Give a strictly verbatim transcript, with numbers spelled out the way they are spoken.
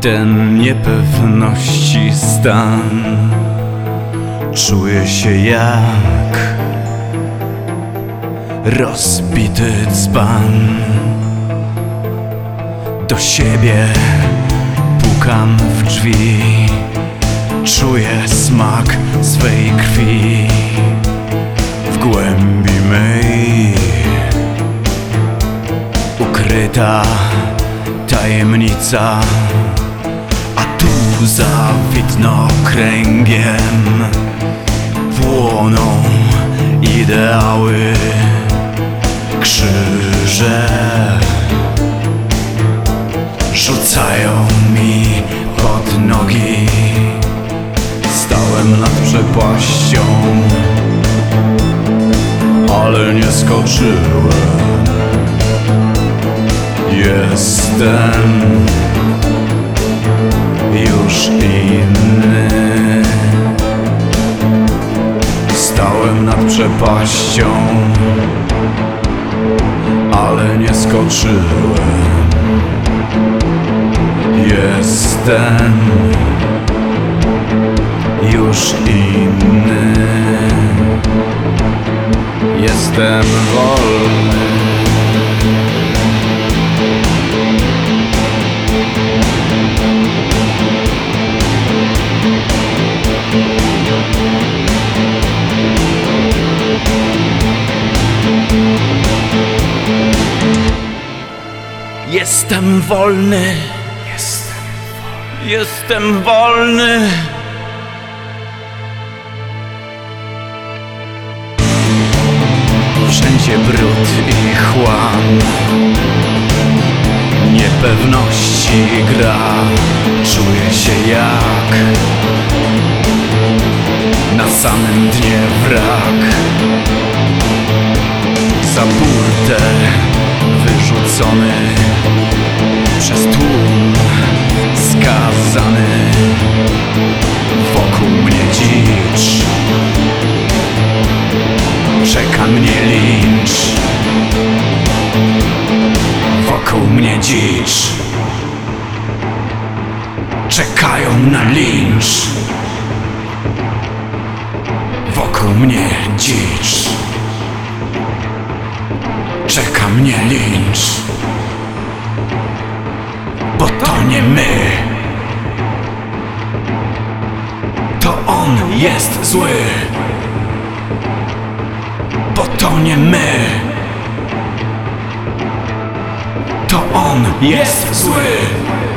ten niepewności stan. Czuję się jak rozbity dzban. Do siebie pukam w drzwi, czuję smak swej krwi w głębi mej. Ukryta tajemnica, a tu za widnokręgiem płoną ideały, krzyże rzucają mi pod nogi. Stałem nad przepaścią, ale nie skoczyłem. Jestem już inny. Stałem nad przepaścią, ale nie skoczyłem. Jestem już inny. Jestem wolny. Jestem wolny. Jestem wolny. Jestem wolny. Wszędzie brud i chłam, niepewności gra. Czuję się jak na samym dnie wrak. Za burtę wyrzucony, przez tłum skazany. Wokół mnie dzicz, czeka mnie lincz. Wokół mnie dzicz, czekają na lincz. Wokół mnie dzicz, czeka mnie lincz. Bo to nie my, to on jest zły. Bo to nie my, to on jest zły.